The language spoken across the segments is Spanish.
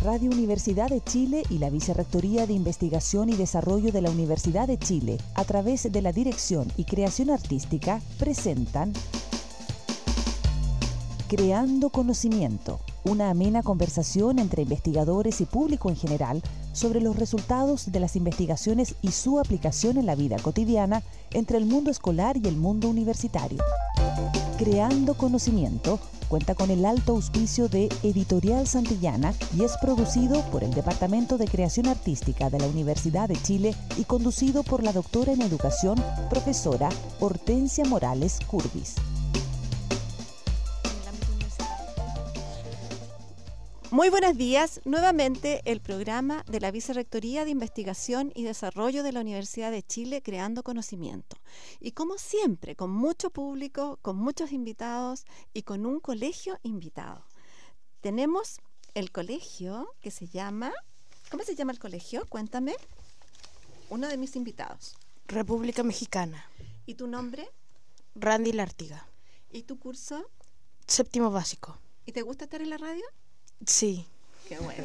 Radio Universidad de Chile y la Vicerrectoría de Investigación y Desarrollo de la Universidad de Chile, a través de la Dirección y Creación Artística, presentan Creando Conocimiento, una amena conversación entre investigadores y público en general sobre los resultados de las investigaciones y su aplicación en la vida cotidiana entre el mundo escolar y el mundo universitario. Creando Conocimiento cuenta con el alto auspicio de Editorial Santillana y es producido por el Departamento de Creación Artística de la Universidad de Chile y conducido por la doctora en Educación, profesora Hortensia Morales Curbis. Muy buenos días, nuevamente el programa de la Vicerrectoría de Investigación y Desarrollo de la Universidad de Chile, Creando Conocimiento. Y como siempre, con mucho público, con muchos invitados y con un colegio invitado. Tenemos el colegio que se llama... ¿Cómo se llama el colegio? Cuéntame. Uno de mis invitados. República Mexicana. ¿Y tu nombre? Randy Lártiga. ¿Y tu curso? Séptimo básico. ¿Y te gusta estar en la radio? Sí. Qué bueno.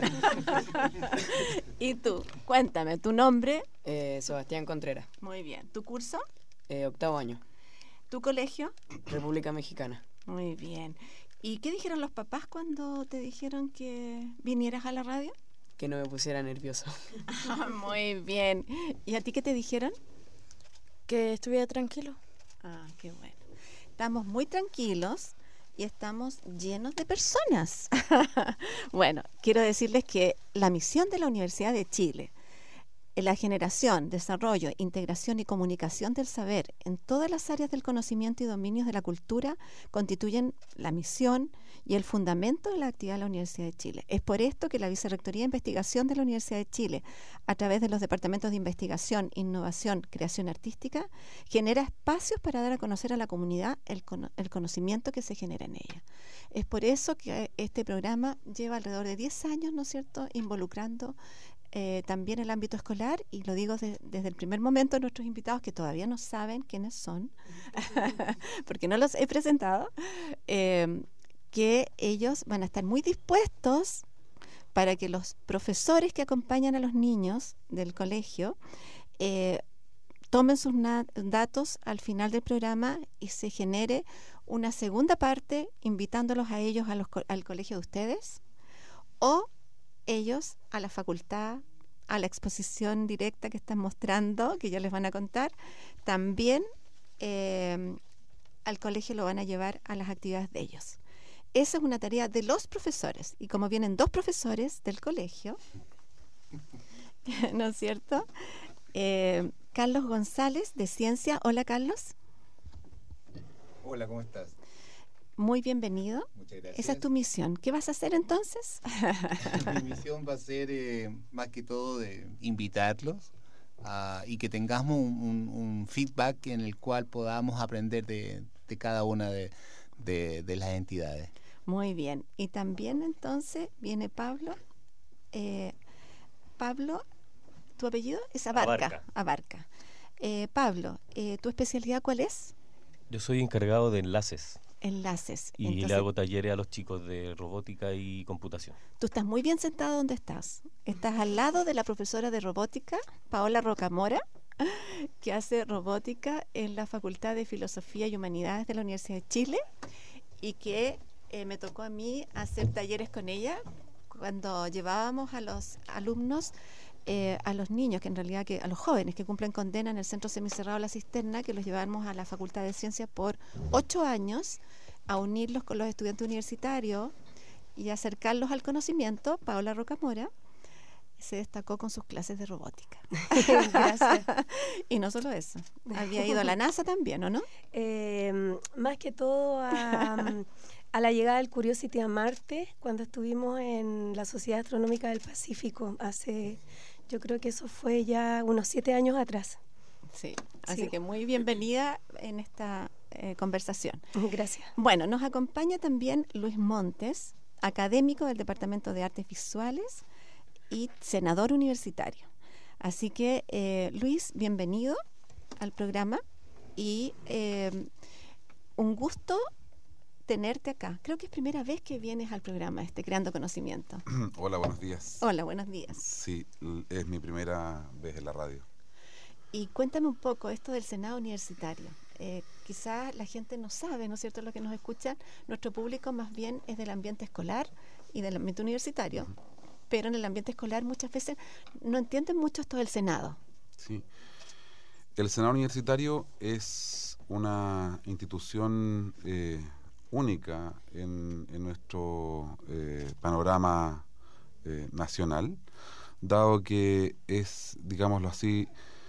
¿Y tú? Cuéntame, ¿tu nombre? Sebastián Contreras. Muy bien. ¿Tu curso? Octavo año. ¿Tu colegio? República Mexicana. Muy bien. ¿Y qué dijeron los papás cuando te dijeron que vinieras a la radio? Que no me pusiera nervioso. Muy bien. ¿Y a ti qué te dijeron? Que estuviera tranquilo. Qué bueno. Estamos muy tranquilos y estamos llenos de personas. Bueno, quiero decirles que la misión de la Universidad de Chile, en la generación, desarrollo, integración y comunicación del saber en todas las áreas del conocimiento y dominios de la cultura, constituyen la misión y el fundamento de la actividad de la Universidad de Chile. Es por esto que la Vicerrectoría de Investigación de la Universidad de Chile, a través de los departamentos de investigación, innovación, creación artística, genera espacios para dar a conocer a la comunidad el conocimiento que se genera en ella. Es por eso que este programa lleva alrededor de 10 años, ¿no es cierto?, involucrando también el ámbito escolar, y lo digo desde el primer momento a nuestros invitados que todavía no saben quiénes son, porque no los he presentado, que ellos van a estar muy dispuestos para que los profesores que acompañan a los niños del colegio tomen sus datos al final del programa y se genere una segunda parte invitándolos a ellos al colegio de ustedes o ellos a la facultad, a la exposición directa que están mostrando, que ya les van a contar. También al colegio lo van a llevar a las actividades de ellos. Esa es una tarea de los profesores. Y como vienen dos profesores del colegio, ¿no es cierto? Carlos González, de Ciencia. Hola, Carlos. Hola, ¿cómo estás? Muy bienvenido. Muchas gracias. Esa es tu misión. ¿Qué vas a hacer entonces? Mi misión va a ser más que todo de invitarlos y que tengamos un feedback en el cual podamos aprender de cada una de las entidades. Muy bien. Y también entonces viene Pablo. Pablo, ¿tu apellido? Es Abarca. Abarca. Pablo, ¿tu especialidad cuál es? Yo soy encargado de enlaces. Enlaces. Y entonces, le hago talleres a los chicos de robótica y computación. Tú estás muy bien sentado donde estás. Estás al lado de la profesora de robótica, Paola Rocamora, que hace robótica en la Facultad de Filosofía y Humanidades de la Universidad de Chile y que me tocó a mí hacer talleres con ella cuando llevábamos a los alumnos, a los niños, que en realidad a los jóvenes que cumplen condena en el Centro Semicerrado La Cisterna, que los llevábamos a la Facultad de Ciencias por 8 años a unirlos con los estudiantes universitarios y acercarlos al conocimiento. Paola Rocamora se destacó con sus clases de robótica. Gracias. Y no solo eso, había ido a la NASA también, ¿o no? Más que todo a la llegada del Curiosity a Marte, cuando estuvimos en la Sociedad Astronómica del Pacífico, yo creo que eso fue ya unos 7 años atrás. Sí, así que muy bienvenida en esta conversación. Gracias. Bueno, nos acompaña también Luis Montes, académico del Departamento de Artes Visuales y senador universitario. Así que, Luis, bienvenido al programa y un gusto tenerte acá. Creo que es primera vez que vienes al programa Creando Conocimiento. Hola, buenos días. Hola, buenos días. Sí, es mi primera vez en la radio. Y cuéntame un poco esto del Senado Universitario. Quizás la gente no sabe, ¿no es cierto?, lo que nos escuchan. Nuestro público más bien es del ambiente escolar y del ambiente universitario, pero en el ambiente escolar muchas veces no entienden mucho esto del Senado. Sí. El Senado Universitario es una institución única en nuestro panorama nacional, dado que es, digámoslo así,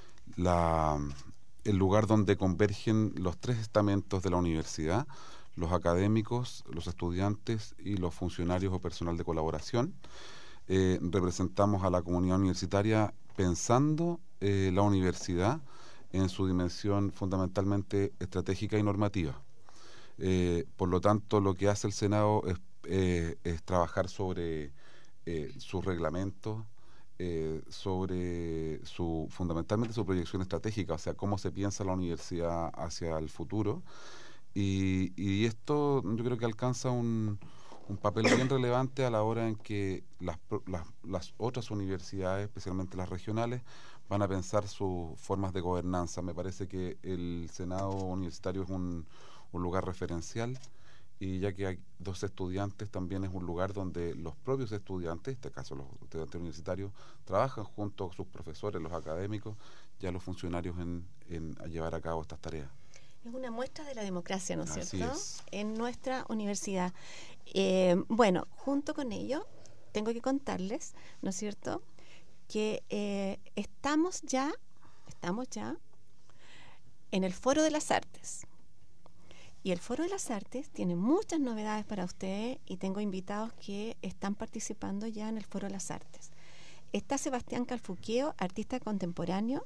el lugar donde convergen los tres estamentos de la universidad: los académicos, los estudiantes y los funcionarios o personal de colaboración. Representamos a la comunidad universitaria pensando la universidad en su dimensión fundamentalmente estratégica y normativa. Por lo tanto, lo que hace el Senado es trabajar sobre sus reglamentos, sobre fundamentalmente su proyección estratégica, o sea, cómo se piensa la universidad hacia el futuro. Y esto yo creo que alcanza un papel bien relevante a la hora en que las otras universidades, especialmente las regionales, van a pensar sus formas de gobernanza. Me parece que el Senado Universitario es un lugar referencial, y ya que hay dos estudiantes, también es un lugar donde los propios estudiantes, en este caso los estudiantes universitarios, trabajan junto a sus profesores, los académicos, y a los funcionarios en llevar a cabo estas tareas. Es una muestra de la democracia, ¿no es Así cierto?, es. en nuestra universidad. Bueno, junto con ello, tengo que contarles, ¿no es cierto?, que estamos ya en el Foro de las Artes. Y el Foro de las Artes tiene muchas novedades para ustedes, y tengo invitados que están participando ya en el Foro de las Artes. Está Sebastián Calfuqueo, artista contemporáneo.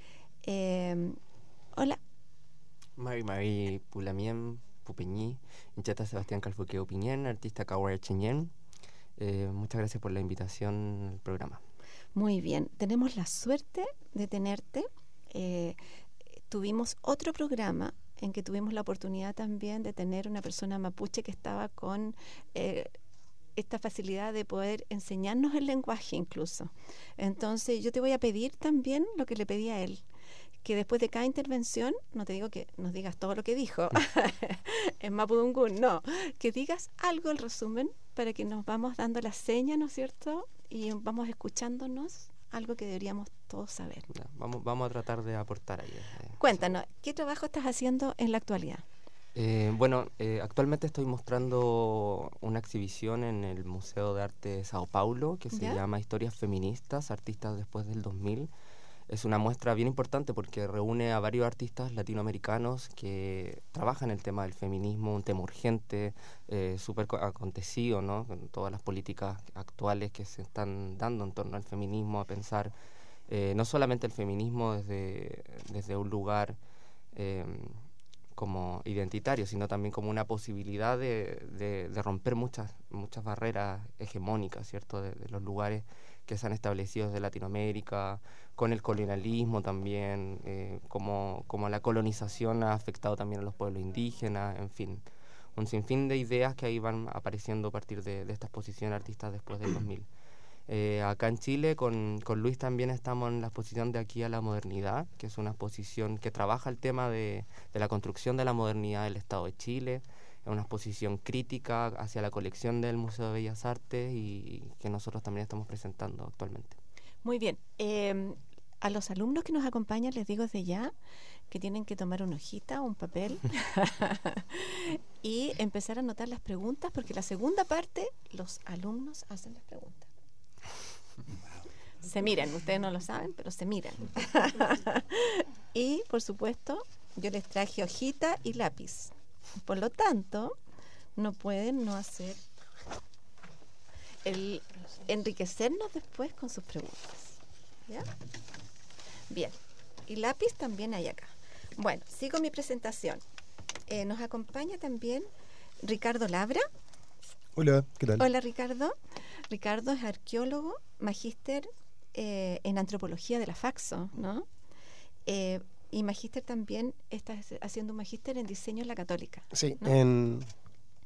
Hola. Mari Pulamien Pupeñí, Inchata Sebastián Calfuqueo Piñén, artista Kawara Cheñén. Muchas gracias por la invitación al programa. Muy bien, tenemos la suerte de tenerte. Tuvimos otro programa en que tuvimos la oportunidad también de tener una persona mapuche que estaba con esta facilidad de poder enseñarnos el lenguaje incluso. Entonces yo te voy a pedir también lo que le pedí a él, que después de cada intervención, no te digo que nos digas todo lo que dijo en Mapudungún, no, que digas algo, el resumen, para que nos vamos dando la seña, ¿no es cierto?, y vamos escuchándonos algo que deberíamos todos saber. Ya, vamos a tratar de aportar ahí. Cuéntanos, ¿qué trabajo estás haciendo en la actualidad? Actualmente estoy mostrando una exhibición en el Museo de Arte de Sao Paulo que se llama Historias Feministas, Artistas después del 2000. Es una muestra bien importante porque reúne a varios artistas latinoamericanos que trabajan el tema del feminismo, un tema urgente, súper acontecido, ¿no?, con todas las políticas actuales que se están dando en torno al feminismo, a pensar no solamente el feminismo desde un lugar como identitario, sino también como una posibilidad de romper muchas barreras hegemónicas, ¿cierto?, de los lugares que se han establecido desde Latinoamérica, con el colonialismo también, como la colonización ha afectado también a los pueblos indígenas, en fin, un sinfín de ideas que ahí van apareciendo a partir de esta exposición Artistas después del 2000. Acá en Chile con Luis también estamos en la exposición de Aquí a la Modernidad, que es una exposición que trabaja el tema de la construcción de la modernidad del Estado de Chile. Es una exposición crítica hacia la colección del Museo de Bellas Artes y que nosotros también estamos presentando actualmente. Muy bien. A los alumnos que nos acompañan les digo desde ya que tienen que tomar una hojita, un papel y empezar a anotar las preguntas, porque la segunda parte los alumnos hacen las preguntas. Se miran, ustedes no lo saben, pero se miran. Y, por supuesto, yo les traje hojita y lápiz. Por lo tanto, no pueden no hacer enriquecernos después con sus preguntas. ¿Ya? Bien. Y lápiz también hay acá. Bueno, sigo mi presentación. Nos acompaña también Ricardo Labra. Hola, ¿qué tal? Hola, Ricardo. Ricardo es arqueólogo, magíster en antropología de la Faxo, ¿no? Y magíster también, está haciendo un magíster en diseño en la Católica. Sí, ¿no?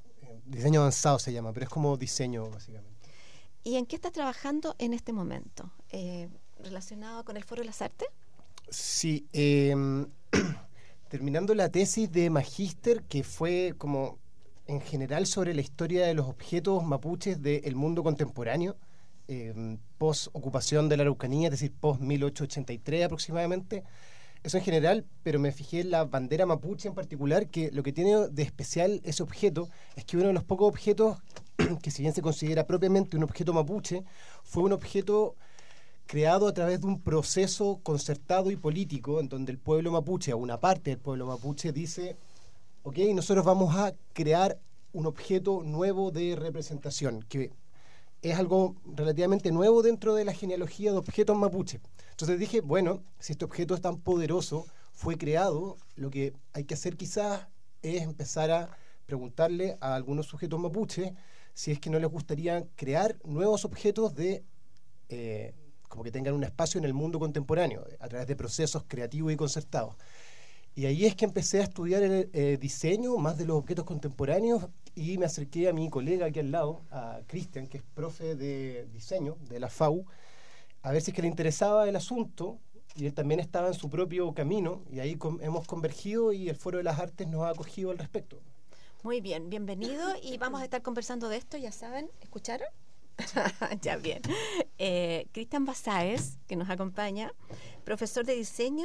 diseño avanzado se llama, pero es como diseño básicamente. ¿Y en qué estás trabajando en este momento? ¿Relacionado con el Foro de las Artes? Sí, terminando la tesis de magíster, que fue como en general sobre la historia de los objetos mapuches del mundo contemporáneo, post ocupación de la Araucanía, es decir, post 1883 aproximadamente. Eso en general, pero me fijé en la bandera mapuche en particular, que lo que tiene de especial ese objeto es que uno de los pocos objetos que, si bien se considera propiamente un objeto mapuche, fue un objeto creado a través de un proceso concertado y político en donde el pueblo mapuche, o una parte del pueblo mapuche, dice: ok, nosotros vamos a crear un objeto nuevo de representación, que es algo relativamente nuevo dentro de la genealogía de objetos mapuche. Entonces dije, bueno, si este objeto es tan poderoso, fue creado, lo que hay que hacer quizás es empezar a preguntarle a algunos sujetos mapuche si es que no les gustaría crear nuevos objetos de como que tengan un espacio en el mundo contemporáneo, a través de procesos creativos y concertados. Y ahí es que empecé a estudiar el diseño más de los objetos contemporáneos, y me acerqué a mi colega aquí al lado, a Cristian, que es profe de diseño de la FAU, a ver si es que le interesaba el asunto, y él también estaba en su propio camino, y ahí hemos convergido y el Foro de las Artes nos ha acogido al respecto. Muy bien, bienvenido, y vamos a estar conversando de esto, ya saben, ¿escucharon? Ya, bien. Cristian Basáez, que nos acompaña, profesor de diseño,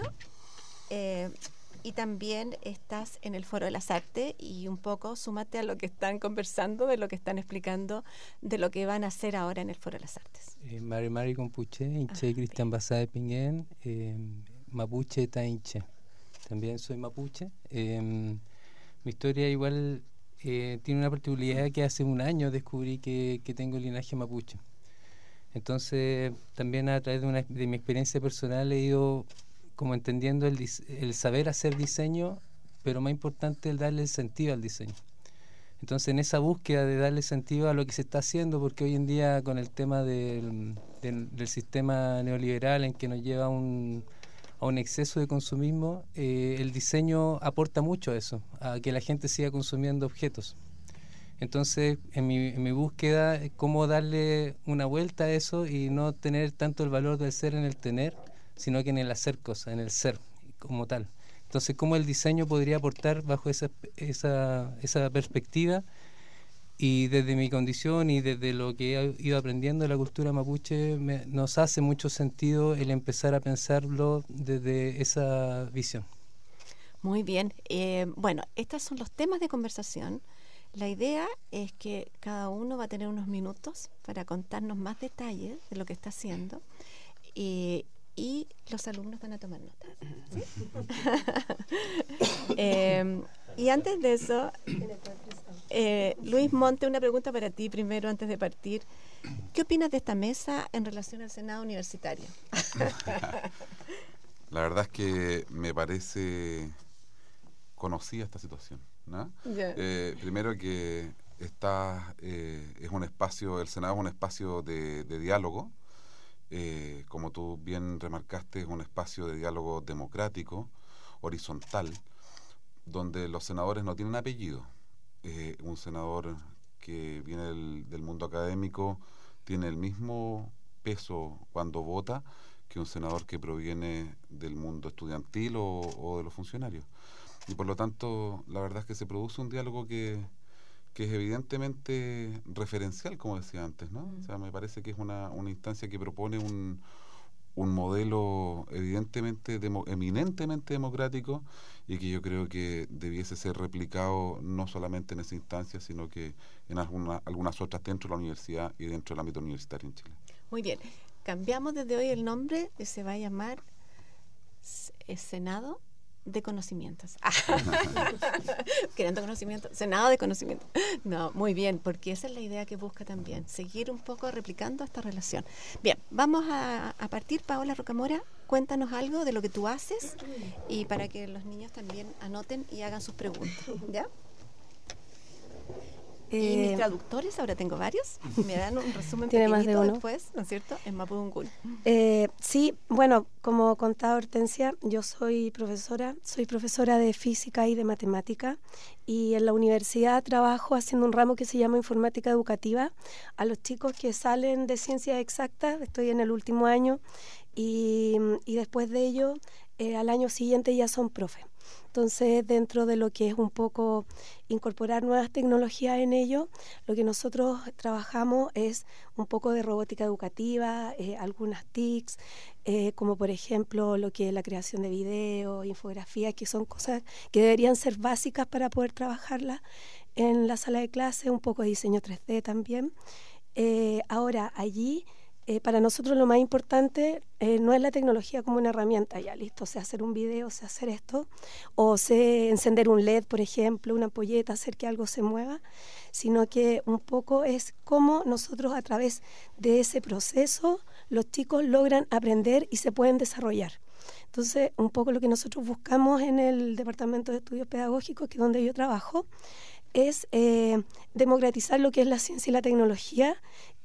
y también estás en el Foro de las Artes, y un poco súmate a lo que están conversando, de lo que están explicando, de lo que van a hacer ahora en el Foro de las Artes. Mari Compuche, Inche Cristian Basáez Pinguén, Mapuche Tainche. También soy mapuche. Mi historia igual tiene una particularidad, que hace un año descubrí que tengo linaje mapuche. Entonces, también a través de mi experiencia personal he ido como entendiendo el saber hacer diseño, pero más importante el darle el sentido al diseño. Entonces, en esa búsqueda de darle sentido a lo que se está haciendo, porque hoy en día con el tema del sistema neoliberal en que nos lleva a un exceso de consumismo, el diseño aporta mucho a eso, a que la gente siga consumiendo objetos. Entonces, en mi búsqueda, cómo darle una vuelta a eso y no tener tanto el valor del ser en el tener, sino que en el hacer cosas, en el ser como tal. Entonces, cómo el diseño podría aportar bajo esa perspectiva, y desde mi condición y desde lo que he ido aprendiendo de la cultura mapuche, nos hace mucho sentido el empezar a pensarlo desde esa visión. Muy bien. Bueno, estos son los temas de conversación. La idea es que cada uno va a tener unos minutos para contarnos más detalles de lo que está haciendo, y los alumnos van a tomar notas, ¿sí? Y antes de eso, Luis Monte, una pregunta para ti primero, antes de partir. ¿Qué opinas de esta mesa en relación al Senado Universitario? La verdad es que me parece conocida esta situación, ¿no? Yeah. Primero que es un espacio, el Senado es un espacio de diálogo. Como tú bien remarcaste, es un espacio de diálogo democrático, horizontal, donde los senadores no tienen apellido. Un senador que viene del mundo académico tiene el mismo peso cuando vota que un senador que proviene del mundo estudiantil o de los funcionarios. Y por lo tanto, la verdad es que se produce un diálogo que es evidentemente referencial, como decía antes, ¿no? O sea, me parece que es una instancia que propone un modelo evidentemente eminentemente democrático, y que yo creo que debiese ser replicado no solamente en esa instancia, sino que en algunas otras dentro de la universidad y dentro del ámbito universitario en Chile. Muy bien. Cambiamos desde hoy el nombre, que se va a llamar Senado de Conocimientos. Queriendo conocimiento, Senado de Conocimiento. No, muy bien, porque esa es la idea que busca también, seguir un poco replicando esta relación. Bien, vamos a partir. Paola Rocamora, cuéntanos algo de lo que tú haces, y para que los niños también anoten y hagan sus preguntas, ¿ya? Y mis traductores, ahora tengo varios, me dan un resumen Tiene más de pequeñito uno. después, ¿no es cierto?, en Mapudungun. Sí, bueno, como contaba Hortensia, yo soy profesora de física y de matemática, y en la universidad trabajo haciendo un ramo que se llama informática educativa a los chicos que salen de ciencias exactas. Estoy en el último año y después de ello, al año siguiente ya son profe. Entonces, dentro de lo que es un poco incorporar nuevas tecnologías en ello, lo que nosotros trabajamos es un poco de robótica educativa, algunas TICs, como por ejemplo lo que es la creación de videos, infografías, que son cosas que deberían ser básicas para poder trabajarlas en la sala de clase, un poco de diseño 3D también. Ahora, allí... para nosotros lo más importante no es la tecnología como una herramienta, ya listo, sé hacer un video, sé hacer esto, o sé encender un LED, por ejemplo, una ampolleta, hacer que algo se mueva, sino que un poco es cómo nosotros a través de ese proceso los chicos logran aprender y se pueden desarrollar. Entonces, un poco lo que nosotros buscamos en el Departamento de Estudios Pedagógicos, que es donde yo trabajo, es democratizar lo que es la ciencia y la tecnología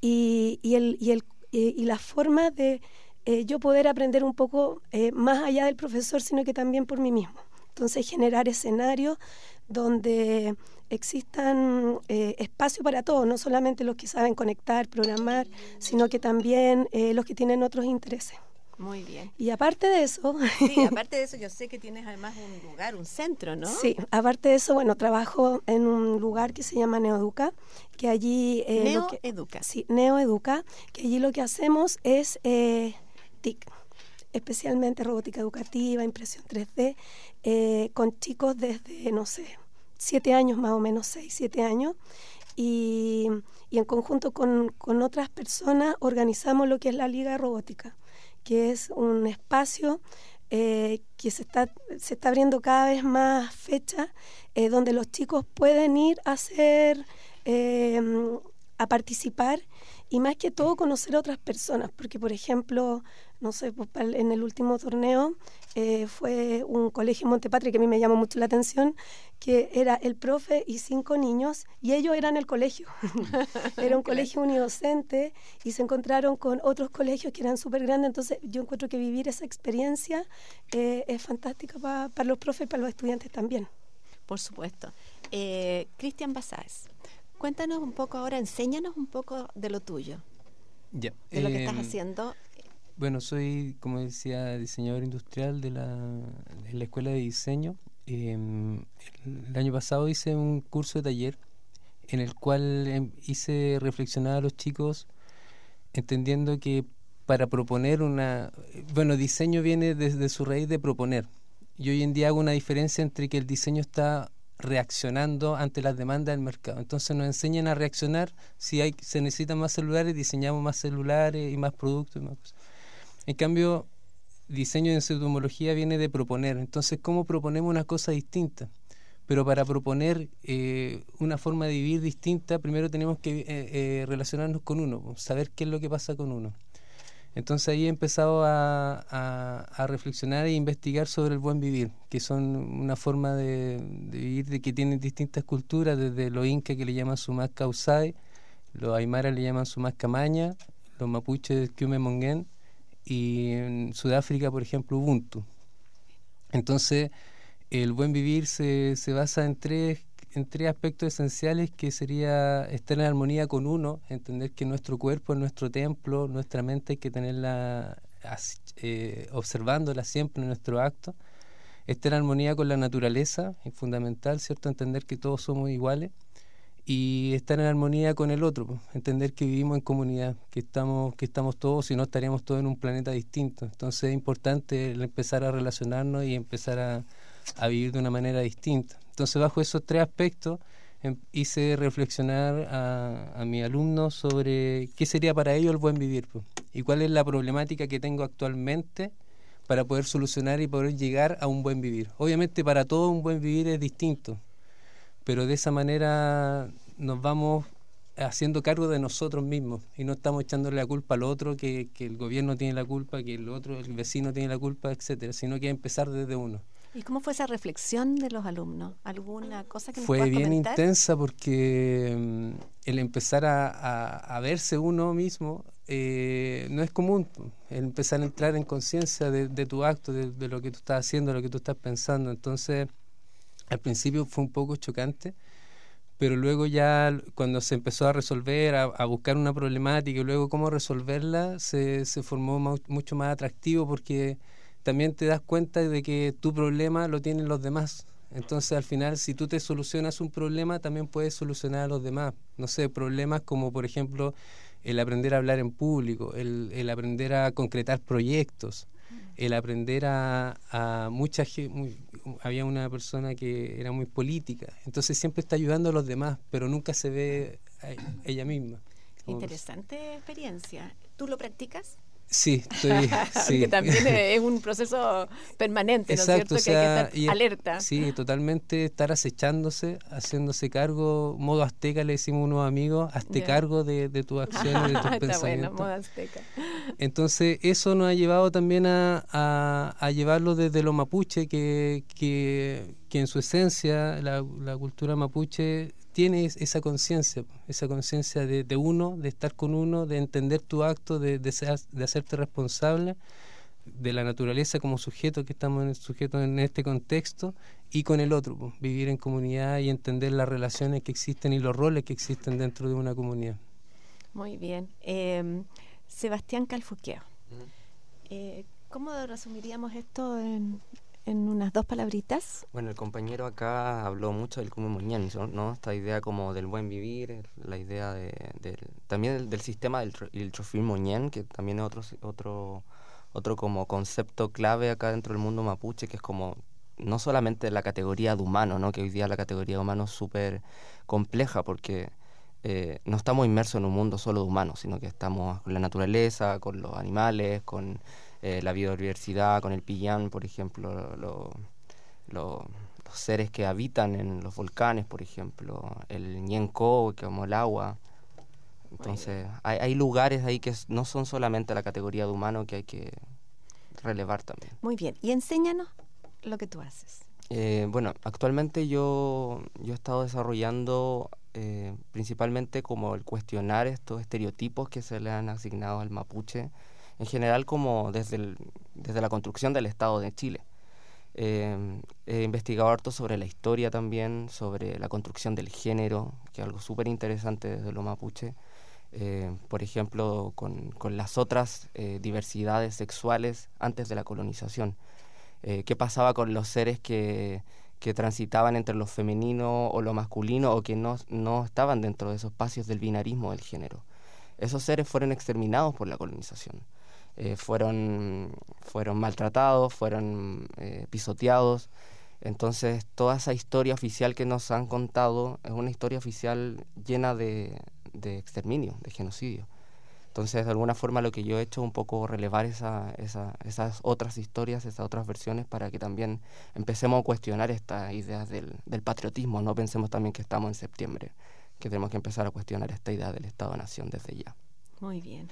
y la forma de yo poder aprender un poco más allá del profesor, sino que también por mí mismo. Entonces, generar escenarios donde existan espacio para todos, no solamente los que saben conectar, programar, sino que también los que tienen otros intereses. Muy bien. Y aparte de eso... Sí, aparte de eso, yo sé que tienes además un lugar, un centro, ¿no? Sí, aparte de eso, bueno, trabajo en un lugar que se llama Neoeduca, que allí... Neoeduca. Sí, Neoeduca, que allí lo que hacemos es TIC, especialmente robótica educativa, impresión 3D, con chicos desde, no sé, 7 años más o menos, 6, 7 años, y en conjunto con otras personas organizamos lo que es la Liga de Robótica, que es un espacio que se está abriendo cada vez más fechas, donde los chicos pueden ir a a participar y más que todo conocer a otras personas, porque por ejemplo, no sé, pues, en el último torneo fue un colegio en Montepatria que a mí me llamó mucho la atención, que era el profe y 5 niños, y ellos eran el colegio. Era un colegio unidocente y se encontraron con otros colegios que eran súper grandes, entonces yo encuentro que vivir esa experiencia es fantástica para los profes y para los estudiantes también. Por supuesto. Cristian Basáez, cuéntanos un poco ahora, enséñanos un poco de lo tuyo, Ya. de lo que estás haciendo. Bueno, soy, como decía, diseñador industrial de la Escuela de Diseño. El año pasado hice un curso de taller en el cual hice reflexionar a los chicos entendiendo que para proponer diseño viene desde su raíz de proponer. Y hoy en día hago una diferencia entre que el diseño está reaccionando ante las demandas del mercado. Entonces nos enseñan a reaccionar. Si se necesitan más celulares, diseñamos más celulares y más productos y más cosas. En cambio, diseño en su etimología viene de proponer. Entonces, ¿cómo proponemos una cosa distinta? Pero para proponer una forma de vivir distinta, primero tenemos que relacionarnos con uno, saber qué es lo que pasa con uno. Entonces ahí he empezado a reflexionar e investigar sobre el buen vivir, que son una forma de vivir que tienen distintas culturas, desde los incas que le llaman Sumac Causay, los aymaras le llaman Sumac Camaña, los mapuches Kyume Mongen, y en Sudáfrica, por ejemplo, Ubuntu. Entonces, el buen vivir se basa en tres aspectos esenciales, que sería estar en armonía con uno, entender que nuestro cuerpo es nuestro templo, nuestra mente hay que tenerla observándola siempre en nuestro acto, estar en armonía con la naturaleza, es fundamental, ¿cierto? Entender que todos somos iguales, y estar en armonía con el otro, entender que vivimos en comunidad, que estamos todos, si no estaríamos todos en un planeta distinto. Entonces es importante empezar a relacionarnos y empezar a vivir de una manera distinta. Entonces, bajo esos tres aspectos hice reflexionar a mis alumnos sobre qué sería para ellos el buen vivir, pues, y cuál es la problemática que tengo actualmente para poder solucionar y poder llegar a un buen vivir. Obviamente para todos un buen vivir es distinto, pero de esa manera nos vamos haciendo cargo de nosotros mismos y no estamos echándole la culpa al otro, que el gobierno tiene la culpa, que el vecino tiene la culpa, etcétera, sino que empezar desde uno. ¿Y cómo fue esa reflexión de los alumnos? ¿Alguna cosa que nos Fue puedas bien comentar? intensa porque el empezar a verse uno mismo no es común. El empezar a entrar en conciencia de tu acto, de lo que tú estás haciendo, de lo que tú estás pensando. Entonces, al principio fue un poco chocante, pero luego ya cuando se empezó a resolver, a buscar una problemática y luego cómo resolverla, se formó mucho más atractivo porque también te das cuenta de que tu problema lo tienen los demás. Entonces, al final, si tú te solucionas un problema, también puedes solucionar a los demás. No sé, problemas como, por ejemplo, el aprender a hablar en público, el aprender a concretar proyectos, el aprender a mucha gente. Había una persona que era muy política, entonces siempre está ayudando a los demás, pero nunca se ve a ella misma. Interesante experiencia. ¿Tú lo practicas? Sí, estoy... sí. Que también es un proceso permanente, ¿no es Exacto, cierto? Que hay que y estar alerta. Sí, totalmente estar acechándose, haciéndose cargo, modo azteca le decimos a unos amigos, hazte cargo de tus acciones, de tus Está pensamientos. bueno, modo azteca. Entonces eso nos ha llevado también a llevarlo desde los mapuche, que en su esencia la cultura mapuche tiene esa conciencia de uno, de estar con uno, de entender tu acto, de hacerte responsable de la naturaleza como sujeto, que estamos sujetos en este contexto, y con el otro, pues, vivir en comunidad y entender las relaciones que existen y los roles que existen dentro de una comunidad. Muy bien. Sebastián Calfuqueo, ¿cómo resumiríamos esto en unas 2 palabritas? Bueno, el compañero acá habló mucho del Kumu Moñán, ¿no? Esta idea como del buen vivir, la idea también del sistema del Trofim Moñán, que también es otro como concepto clave acá dentro del mundo mapuche, que es como no solamente la categoría de humano, ¿no? Que hoy día la categoría de humano es súper compleja porque no estamos inmersos en un mundo solo de humanos, sino que estamos con la naturaleza, con los animales, con la biodiversidad, con el pillán, por ejemplo, los seres que habitan en los volcanes, por ejemplo, el ñenco, como el agua. Entonces, hay lugares ahí que no son solamente la categoría de humano, que hay que relevar también. Muy bien, y enséñanos lo que tú haces. Bueno, actualmente yo he estado desarrollando principalmente como el cuestionar estos estereotipos que se le han asignado al mapuche, en general como desde la construcción del Estado de Chile. He investigado harto sobre la historia también, sobre la construcción del género, que es algo súper interesante desde lo mapuche. Por ejemplo, con las otras diversidades sexuales antes de la colonización. ¿Qué pasaba con los seres que transitaban entre lo femenino o lo masculino o que no estaban dentro de esos espacios del binarismo del género? Esos seres fueron exterminados por la colonización. Fueron maltratados, fueron pisoteados. Entonces, toda esa historia oficial que nos han contado es una historia oficial llena de exterminio, de genocidio. Entonces, de alguna forma, lo que yo he hecho es un poco relevar esas otras historias, esas otras versiones, para que también empecemos a cuestionar estas ideas del patriotismo. No pensemos también que estamos en septiembre, que tenemos que empezar a cuestionar esta idea del Estado-Nación desde ya. Muy bien.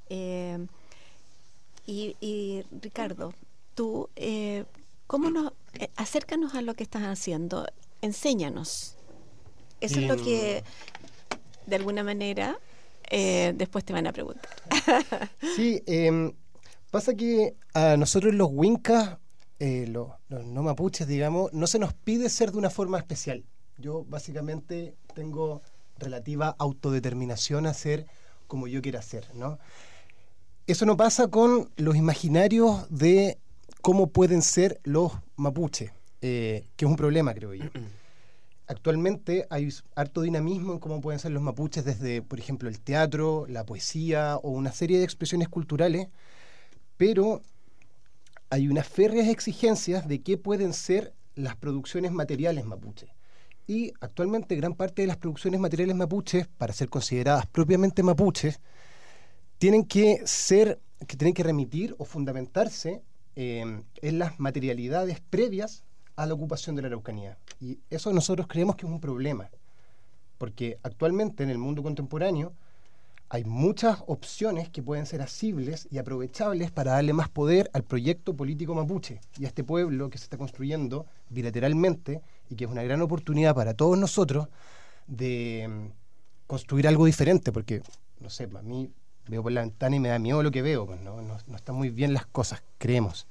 Y Ricardo, tú, acércanos a lo que estás haciendo, enséñanos. Eso es lo que, de alguna manera, después te van a preguntar. Sí, pasa que a nosotros los Wincas, los no mapuches, digamos, no se nos pide ser de una forma especial. Yo básicamente tengo relativa autodeterminación a ser como yo quiera ser, ¿no? Eso no pasa con los imaginarios de cómo pueden ser los mapuches, que es un problema, creo yo. Actualmente hay harto dinamismo en cómo pueden ser los mapuches desde, por ejemplo, el teatro, la poesía o una serie de expresiones culturales, pero hay unas férreas exigencias de qué pueden ser las producciones materiales mapuches. Y actualmente gran parte de las producciones materiales mapuches, para ser consideradas propiamente mapuches, tienen que remitir o fundamentarse en las materialidades previas a la ocupación de la Araucanía. Y eso nosotros creemos que es un problema, porque actualmente en el mundo contemporáneo hay muchas opciones que pueden ser asibles y aprovechables para darle más poder al proyecto político mapuche y a este pueblo que se está construyendo bilateralmente y que es una gran oportunidad para todos nosotros de construir algo diferente, porque, no sé, a mí veo por la ventana y me da miedo lo que veo, pues no están muy bien las cosas, creemos.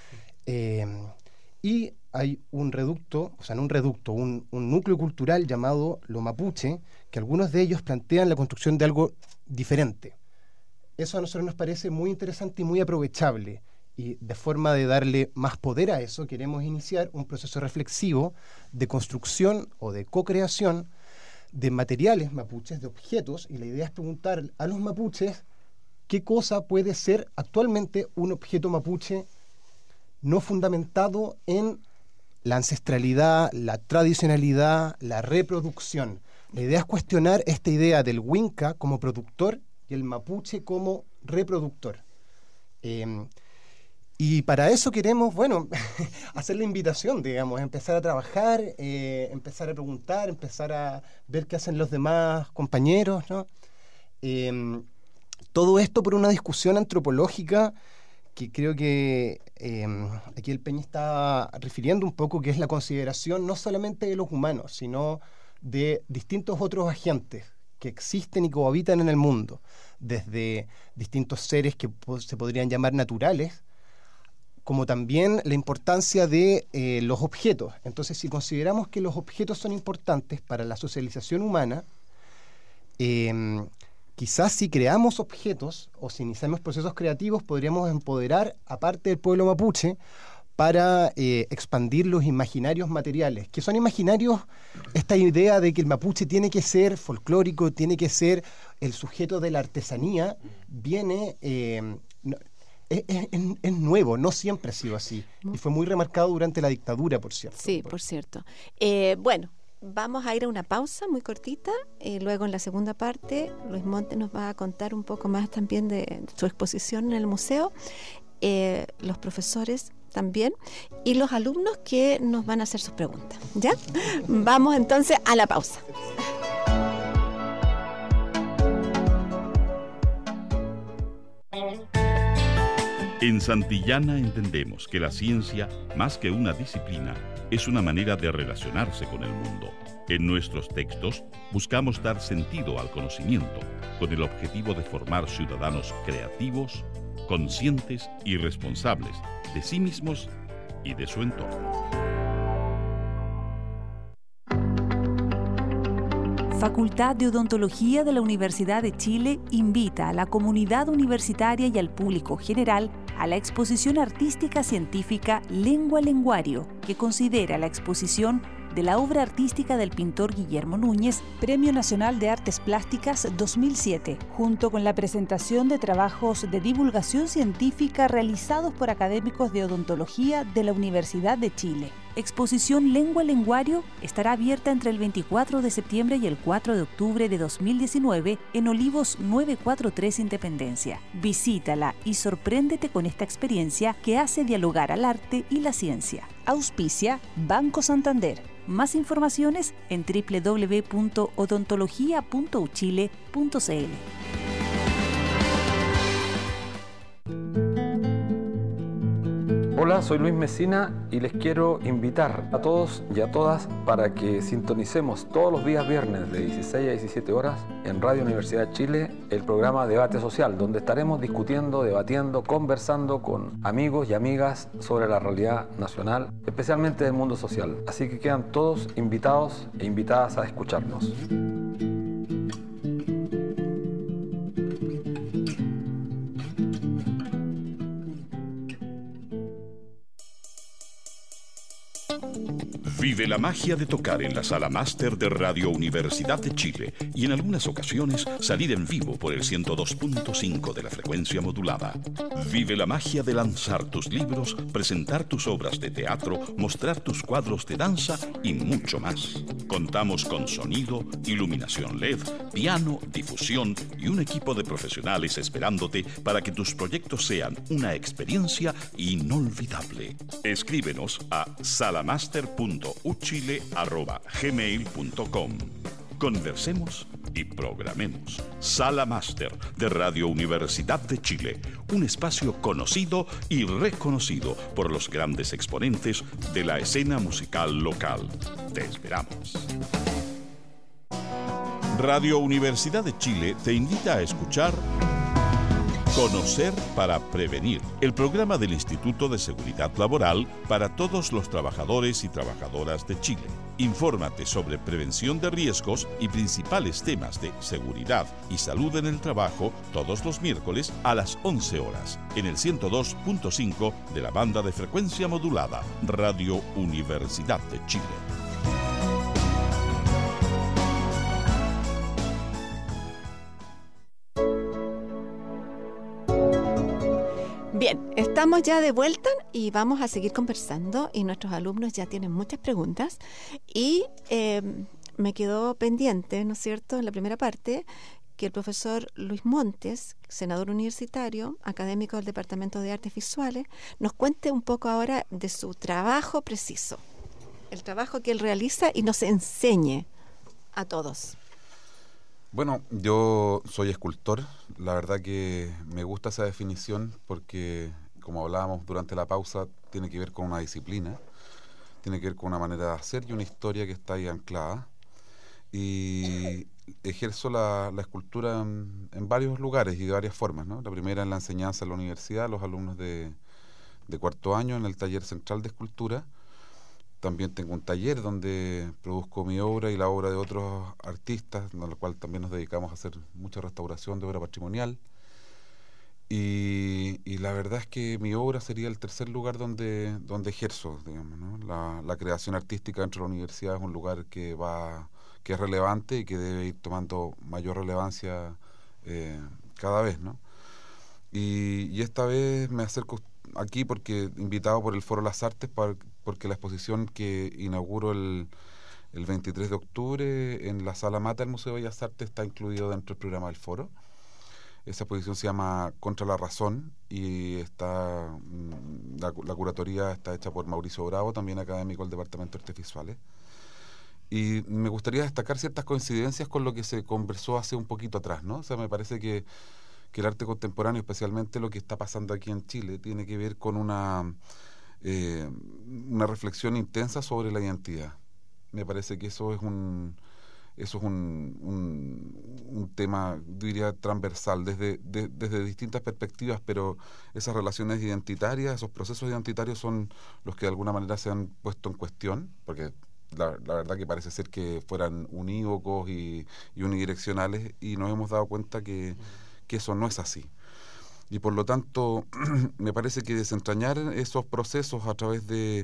Y hay un reducto, o sea, no un reducto, un núcleo cultural llamado Lo Mapuche, que algunos de ellos plantean la construcción de algo diferente. Eso a nosotros nos parece muy interesante y muy aprovechable, y de forma de darle más poder a eso, queremos iniciar un proceso reflexivo de construcción o de co-creación de materiales mapuches, de objetos, y la idea es preguntar a los mapuches qué cosa puede ser actualmente un objeto mapuche no fundamentado en la ancestralidad, la tradicionalidad, la reproducción. La idea es cuestionar esta idea del Winca como productor y el mapuche como reproductor. Y para eso queremos, bueno, hacer la invitación, digamos, empezar a trabajar, empezar a preguntar, empezar a ver qué hacen los demás compañeros, ¿no? Todo esto por una discusión antropológica que creo que aquí el Peña está refiriendo un poco, que es la consideración no solamente de los humanos, sino de distintos otros agentes que existen y cohabitan en el mundo, desde distintos seres que se podrían llamar naturales, como también la importancia de los objetos. Entonces, si consideramos que los objetos son importantes para la socialización humana, quizás si creamos objetos o si iniciamos procesos creativos, podríamos empoderar a parte del pueblo mapuche para expandir los imaginarios materiales. ¿Qué son imaginarios? Esta idea de que el mapuche tiene que ser folclórico, tiene que ser el sujeto de la artesanía, viene... Es nuevo, no siempre ha sido así. Y fue muy remarcado durante la dictadura, por cierto. Sí, por cierto. Bueno, vamos a ir a una pausa muy cortita. Luego, en la segunda parte, Luis Montes nos va a contar un poco más también de su exposición en el museo. Los profesores también. Y los alumnos que nos van a hacer sus preguntas. ¿Ya? Vamos entonces a la pausa. En Santillana entendemos que la ciencia, más que una disciplina, es una manera de relacionarse con el mundo. En nuestros textos buscamos dar sentido al conocimiento, con el objetivo de formar ciudadanos creativos, conscientes y responsables de sí mismos y de su entorno. Facultad de Odontología de la Universidad de Chile invita a la comunidad universitaria y al público general a la exposición artística científica Lengua Lenguario, que considera la exposición de la obra artística del pintor Guillermo Núñez, Premio Nacional de Artes Plásticas 2007, junto con la presentación de trabajos de divulgación científica realizados por académicos de odontología de la Universidad de Chile. Exposición Lengua Lenguario estará abierta entre el 24 de septiembre y el 4 de octubre de 2019 en Olivos 943 Independencia. Visítala y sorpréndete con esta experiencia que hace dialogar al arte y la ciencia. Auspicia Banco Santander. Más informaciones en www.odontologia.uchile.cl. Hola, soy Luis Mesina y les quiero invitar a todos y a todas para que sintonicemos todos los días viernes de 16 a 17 horas en Radio Universidad de Chile el programa Debate Social, donde estaremos discutiendo, debatiendo, conversando con amigos y amigas sobre la realidad nacional, especialmente del mundo social. Así que quedan todos invitados e invitadas a escucharnos. Vive la magia de tocar en la Sala Máster de Radio Universidad de Chile y en algunas ocasiones salir en vivo por el 102.5 de la frecuencia modulada. Vive la magia de lanzar tus libros, presentar tus obras de teatro, mostrar tus cuadros de danza y mucho más. Contamos con sonido, iluminación LED, piano, difusión y un equipo de profesionales esperándote para que tus proyectos sean una experiencia inolvidable. Escríbenos a salamaster.uchile@gmail.com. Conversemos y programemos. Sala Máster de Radio Universidad de Chile, un espacio conocido y reconocido por los grandes exponentes de la escena musical local. Te esperamos. Radio Universidad de Chile te invita a escuchar Conocer para Prevenir, el programa del Instituto de Seguridad Laboral para todos los trabajadores y trabajadoras de Chile. Infórmate sobre prevención de riesgos y principales temas de seguridad y salud en el trabajo todos los miércoles a las 11 horas en el 102.5 de la banda de frecuencia modulada, Radio Universidad de Chile. Bien, estamos ya de vuelta y vamos a seguir conversando y nuestros alumnos ya tienen muchas preguntas y me quedó pendiente, ¿no es cierto?, en la primera parte que el profesor Luis Montes, senador universitario, académico del Departamento de Artes Visuales, nos cuente un poco ahora de su trabajo preciso, el trabajo que él realiza y nos enseñe a todos. Bueno, yo soy escultor. La verdad que me gusta esa definición porque, como hablábamos durante la pausa, tiene que ver con una disciplina, tiene que ver con una manera de hacer y una historia que está ahí anclada. Y ejerzo la escultura en varios lugares y de varias formas, ¿no? La primera en la enseñanza en la universidad, los alumnos de cuarto año en el taller central de escultura. También tengo un taller donde produzco mi obra y la obra de otros artistas, en la cual también nos dedicamos a hacer mucha restauración de obra patrimonial. Y la verdad es que mi obra sería el tercer lugar donde ejerzo, digamos, ¿no? La creación artística dentro de la universidad es un lugar que es relevante y que debe ir tomando mayor relevancia cada vez, ¿no? Y esta vez me acerco aquí porque invitado por el Foro Las Artes, porque la exposición que inauguro el 23 de octubre en la Sala Mata del Museo de Bellas Artes está incluido dentro del programa del Foro. Esa exposición se llama Contra la Razón y está la curatoría está hecha por Mauricio Bravo, también académico del Departamento de Artes Visuales. Y me gustaría destacar ciertas coincidencias con lo que se conversó hace un poquito atrás, ¿no? O sea, me parece que el arte contemporáneo, especialmente lo que está pasando aquí en Chile, tiene que ver con una reflexión intensa sobre la identidad. Me parece que eso es un tema, diría, transversal, desde distintas perspectivas, pero esas relaciones identitarias, esos procesos identitarios son los que de alguna manera se han puesto en cuestión, porque la verdad que parece ser que fueran unívocos y unidireccionales, y nos hemos dado cuenta que eso no es así. Y por lo tanto, me parece que desentrañar esos procesos a través de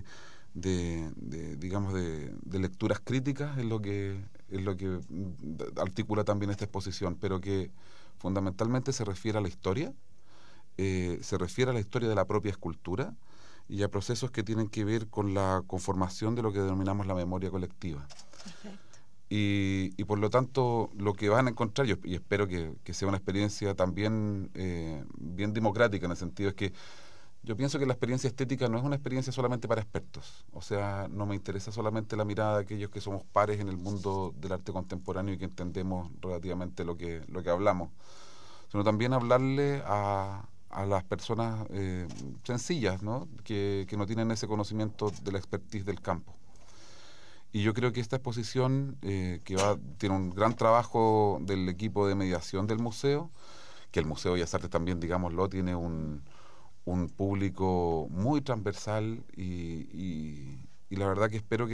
lecturas críticas es lo que articula también esta exposición, pero que fundamentalmente se refiere a la historia, se refiere a la historia de la propia escultura y a procesos que tienen que ver con la conformación de lo que denominamos la memoria colectiva. Perfecto. Y por lo tanto, lo que van a encontrar, y espero que sea una experiencia también bien democrática, en el sentido es que yo pienso que la experiencia estética no es una experiencia solamente para expertos. O sea, no me interesa solamente la mirada de aquellos que somos pares en el mundo del arte contemporáneo y que entendemos relativamente lo que hablamos, sino también hablarle a las personas sencillas, ¿no? Que no tienen ese conocimiento de la expertise del campo. Y yo creo que esta exposición, tiene un gran trabajo del equipo de mediación del museo, que el Museo de Bellas Artes también, digámoslo, tiene un público muy transversal y la verdad que espero que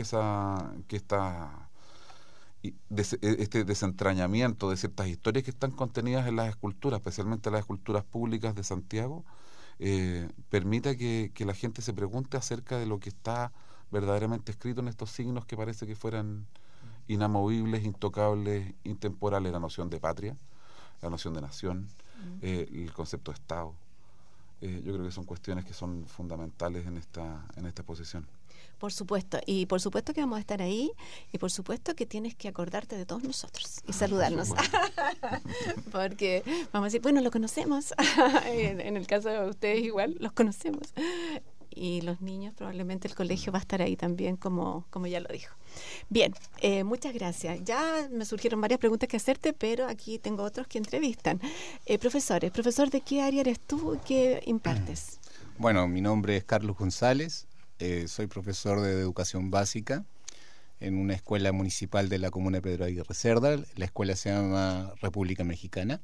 este desentrañamiento de ciertas historias que están contenidas en las esculturas, especialmente las esculturas públicas de Santiago, permita que la gente se pregunte acerca de lo que está verdaderamente escrito en estos signos que parece que fueran inamovibles, intocables, intemporales: la noción de patria, la noción de nación, el concepto de Estado. Yo creo que son cuestiones que son fundamentales en esta exposición. Por supuesto, y por supuesto que vamos a estar ahí, y por supuesto que tienes que acordarte de todos nosotros y saludarnos, porque vamos a decir, bueno, lo conocemos, en el caso de ustedes igual, los conocemos. y los niños, probablemente el colegio va a estar ahí también, como ya lo dijo. Bien, muchas gracias. Ya me surgieron varias preguntas que hacerte, pero aquí tengo otros que entrevistan. Profesor, ¿de qué área eres tú? ¿Qué impartes? Bueno, mi nombre es Carlos González, soy profesor de educación básica en una escuela municipal de la comuna de Pedro Aguirre Cerda. La escuela se llama República Mexicana.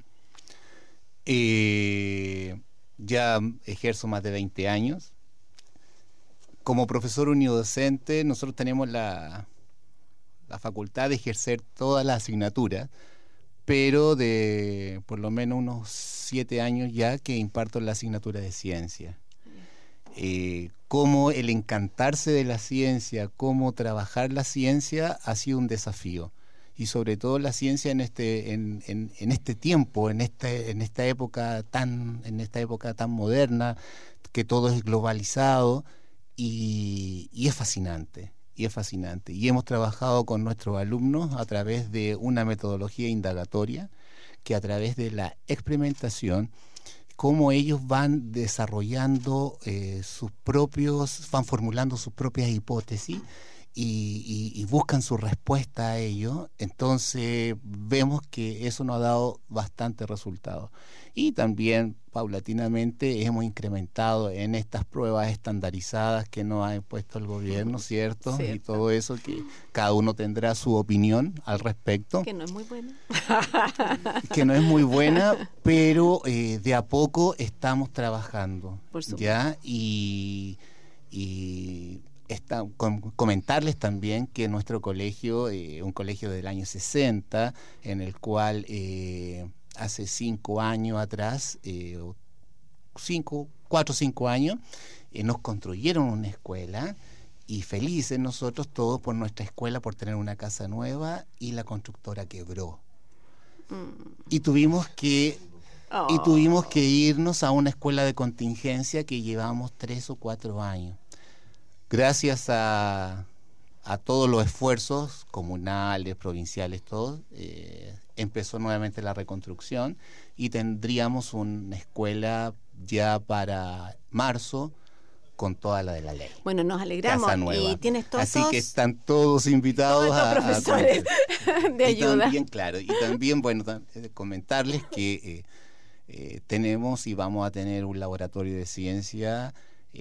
Ya ejerzo más de 20 años. Como profesor unidocente, nosotros tenemos la facultad de ejercer todas las asignaturas, pero de por lo menos unos 7 años ya que imparto la asignatura de ciencia. Cómo el encantarse de la ciencia, cómo trabajar la ciencia ha sido un desafío. Y sobre todo la ciencia en este tiempo, en esta época tan moderna, que todo es globalizado, y es fascinante. Y hemos trabajado con nuestros alumnos a través de una metodología indagatoria, que a través de la experimentación, cómo ellos van desarrollando van formulando sus propias hipótesis y buscan su respuesta a ello. Entonces vemos que eso nos ha dado bastante resultado. Y también paulatinamente hemos incrementado en estas pruebas estandarizadas que nos ha impuesto el gobierno, ¿cierto? Cierto. Y todo eso, que cada uno tendrá su opinión al respecto. Que no es muy buena. Que no es muy buena, pero de a poco estamos trabajando. Por supuesto. ¿Ya? Comentarles también que nuestro colegio, un colegio del año 60, en el cual hace 5 años atrás, 4 o 5 años, nos construyeron una escuela, y felices nosotros todos por nuestra escuela, por tener una casa nueva, y la constructora quebró. Y tuvimos que irnos a una escuela de contingencia que llevamos 3 o 4 años. Gracias a todos los esfuerzos comunales, provinciales, todos, empezó nuevamente la reconstrucción, y tendríamos una escuela ya para marzo con toda la de la ley. Bueno, nos alegramos. Casa nueva. Y tienes todos. Así que están todos invitados todos estos profesores de ayuda. Y también, bueno, comentarles que tenemos y vamos a tener un laboratorio de ciencia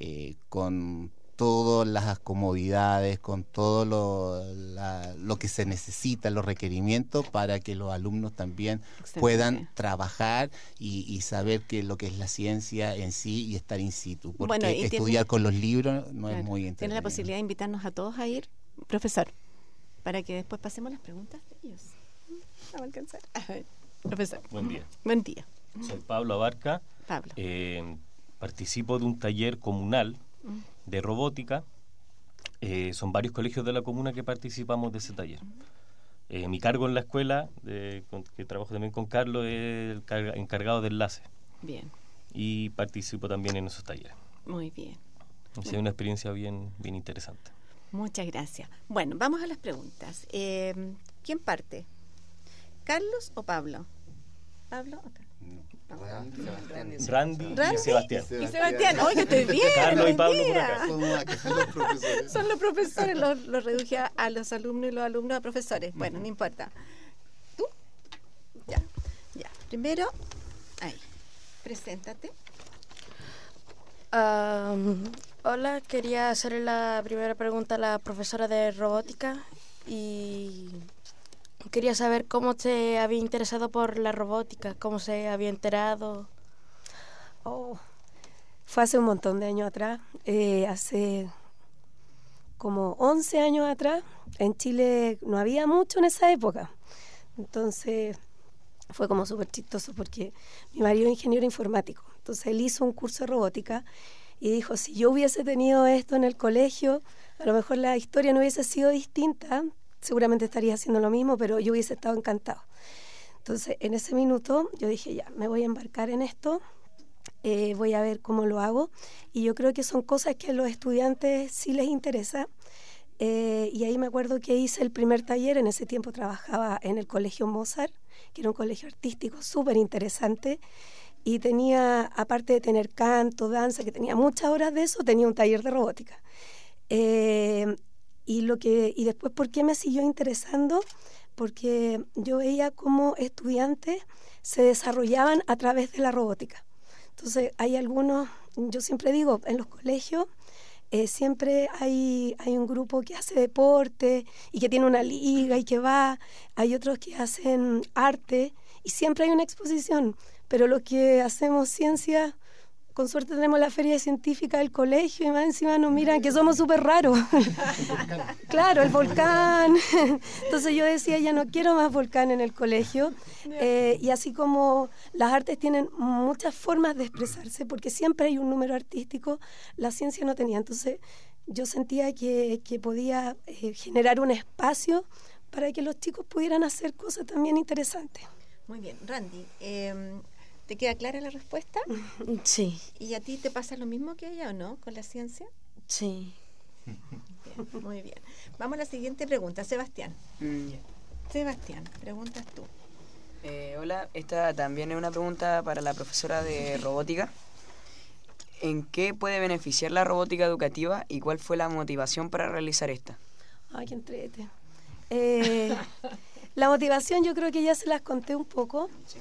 con todas las comodidades, con todo lo que se necesita, los requerimientos, para que los alumnos también puedan trabajar y saber lo que es la ciencia en sí y estar in situ. Porque estudiar con los libros no es muy entretenido. Tiene la posibilidad de invitarnos a todos a ir, profesor, para que después pasemos las preguntas de ellos. No va a alcanzar. A ver, profesor. Buen día. Buen día. Soy Pablo Abarca. Pablo. Participo de un taller comunal de robótica. Son varios colegios de la comuna que participamos de ese taller. Mi cargo en la escuela, que trabajo también con Carlos, es el encargado de enlace. Bien. Y participo también en esos talleres. Muy bien. Ha sido una experiencia bien interesante. Muchas gracias. Bueno, vamos a las preguntas. ¿Quién parte? ¿Carlos o Pablo? ¿Pablo o Carlos? Randy y Sebastián. Y Sebastián, oye, estoy bien. Carlos y Pablo por acá. Son los profesores, los reduje a los alumnos y los alumnos a profesores. Bueno, no importa. ¿Tú? Ya. Primero, ahí. Preséntate. Hola, quería hacerle la primera pregunta a la profesora de robótica y quería saber cómo se había interesado por la robótica, cómo se había enterado. Fue hace un montón de años atrás, hace como 11 años atrás. En Chile no había mucho en esa época, entonces fue como súper chistoso porque mi marido es ingeniero informático, entonces él hizo un curso de robótica y dijo, si yo hubiese tenido esto en el colegio, a lo mejor la historia no hubiese sido distinta, seguramente estaría haciendo lo mismo, pero yo hubiese estado encantado. Entonces, en ese minuto, yo dije, ya, me voy a embarcar en esto, voy a ver cómo lo hago, y yo creo que son cosas que a los estudiantes sí les interesa, y ahí me acuerdo que hice el primer taller. En ese tiempo trabajaba en el Colegio Mozart, que era un colegio artístico súper interesante, y tenía, aparte de tener canto, danza, que tenía muchas horas de eso, tenía un taller de robótica. Y después, ¿por qué me siguió interesando? Porque yo veía cómo estudiantes se desarrollaban a través de la robótica. Entonces, hay algunos, yo siempre digo, en los colegios, siempre hay un grupo que hace deporte y que tiene una liga y que va, hay otros que hacen arte y siempre hay una exposición, pero los que hacemos ciencia, con suerte tenemos la feria científica del colegio y más encima nos miran que somos súper raros. Claro, el volcán. Entonces yo decía, ya no quiero más volcán en el colegio. Y así como las artes tienen muchas formas de expresarse, porque siempre hay un número artístico, la ciencia no tenía. Entonces yo sentía que podía generar un espacio para que los chicos pudieran hacer cosas también interesantes. Muy bien, Randy. ¿Te queda clara la respuesta? Sí. ¿Y a ti te pasa lo mismo que a ella o no con la ciencia? Sí. Bien, muy bien. Vamos a la siguiente pregunta. Sebastián. Sebastián, preguntas tú. Hola, esta también es una pregunta para la profesora de robótica. ¿En qué puede beneficiar la robótica educativa y cuál fue la motivación para realizar esta? Ay, qué entrete. La motivación yo creo que ya se las conté un poco. Sí.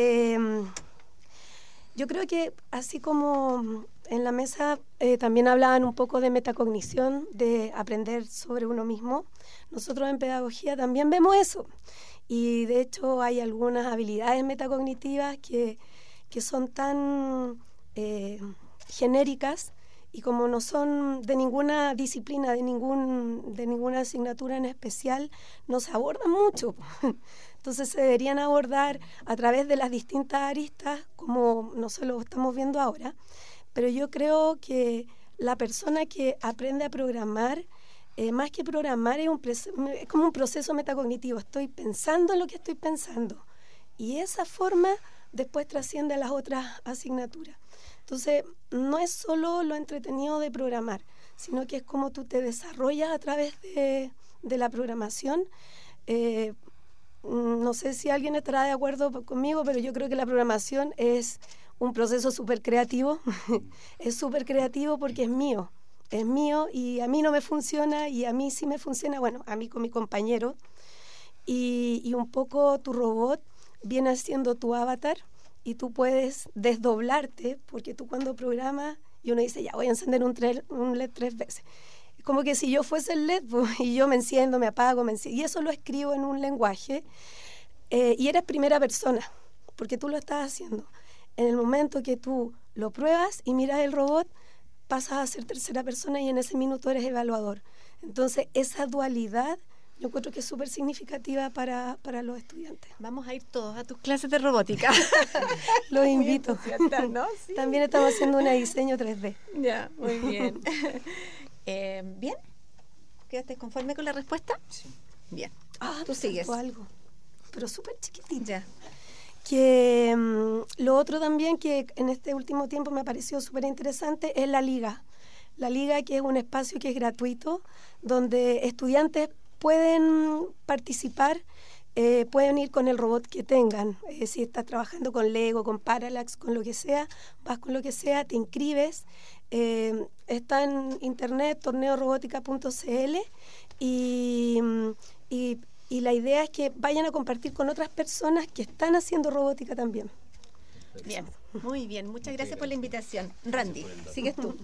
Yo creo que así como en la mesa también hablaban un poco de metacognición, de aprender sobre uno mismo, nosotros en pedagogía también vemos eso. Y de hecho hay algunas habilidades metacognitivas que son tan genéricas y como no son de ninguna disciplina, de ninguna asignatura en especial, no se abordan mucho. Entonces se deberían abordar a través de las distintas aristas, como no se lo estamos viendo ahora. Pero yo creo que la persona que aprende a programar, más que programar, es como un proceso metacognitivo. Estoy pensando en lo que estoy pensando. Y esa forma después trasciende a las otras asignaturas. Entonces, no es solo lo entretenido de programar, sino que es como tú te desarrollas a través de la programación. No sé si alguien estará de acuerdo conmigo, pero yo creo que la programación es un proceso súper creativo. Es súper creativo porque es mío y a mí no me funciona y a mí sí me funciona, bueno, a mí con mi compañero. Y un poco tu robot viene siendo tu avatar y tú puedes desdoblarte, porque tú cuando programas y uno dice, ya voy a encender un LED 3 veces. Como que si yo fuese el LED, pues, y yo me enciendo, me apago, y eso lo escribo en un lenguaje, y eres primera persona, porque tú lo estás haciendo. En el momento que tú lo pruebas y miras el robot, pasas a ser tercera persona y en ese minuto eres evaluador. Entonces, esa dualidad yo encuentro que es súper significativa para los estudiantes. Vamos a ir todos a tus clases de robótica. Los invito. ¿No? Sí. También estamos haciendo un diseño 3D. Ya, muy bien. ¿Bien? ¿Quedaste conforme con la respuesta? Sí. Bien. Tú sigues. Algo, pero súper chiquitito. Ya. Que lo otro también que en este último tiempo me ha parecido súper interesante es la Liga. La Liga, que es un espacio que es gratuito, donde estudiantes pueden participar, pueden ir con el robot que tengan. Si estás trabajando con Lego, con Parallax, con lo que sea, vas con lo que sea, te inscribes. Está en internet, torneorobótica.cl y la idea es que vayan a compartir con otras personas que están haciendo robótica también. Bien, muy bien. Muchas gracias por la invitación. Randy, sigues tú.